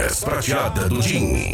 voz prateada do Jim.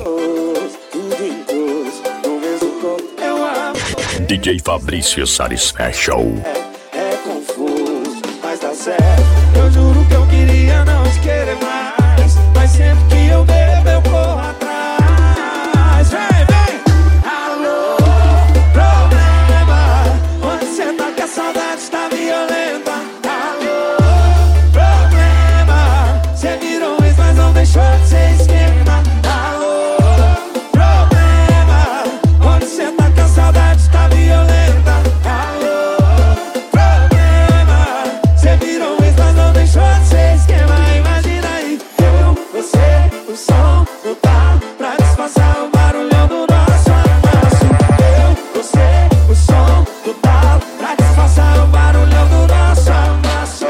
DJ Fabrício Satisfaction. É confuso, mas dá certo. Eu juro que eu queria não te querer mais, mas sempre que eu bebo eu corro atrás. Vem, vem! Alô, problema, onde cê tá que a saudade tá violenta? Alô, problema, cê virou ex, mas não deixou de ser esquema. Alô, problema, onde cê tá que a saudade tá violenta? Alô, problema, cê virou ex, mas não deixou de ser esquema. Imagina aí, eu, você, o som do carro pra disfarçar o barulhão do nosso amasso. Eu, você, o som do carro pra disfarçar o barulhão do nosso amasso.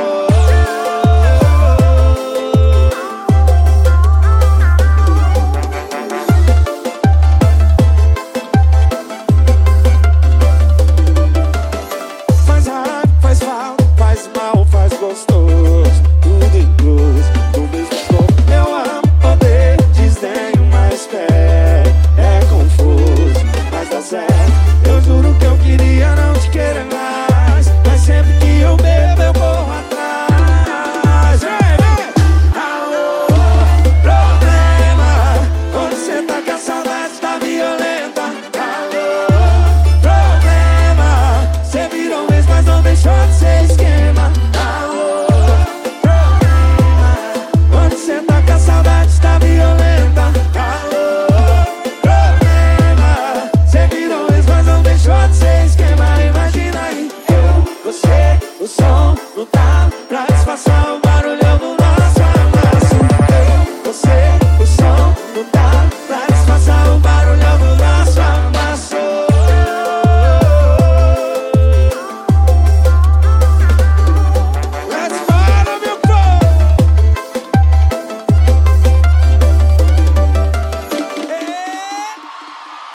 Faz raiva, faz falta, faz mal, faz gostoso, tudo incluso, no mesmo corpo. Eu amo, poder, desdenho, mas é confuso, mas dá certo. Eu juro que eu queria não te querer mais.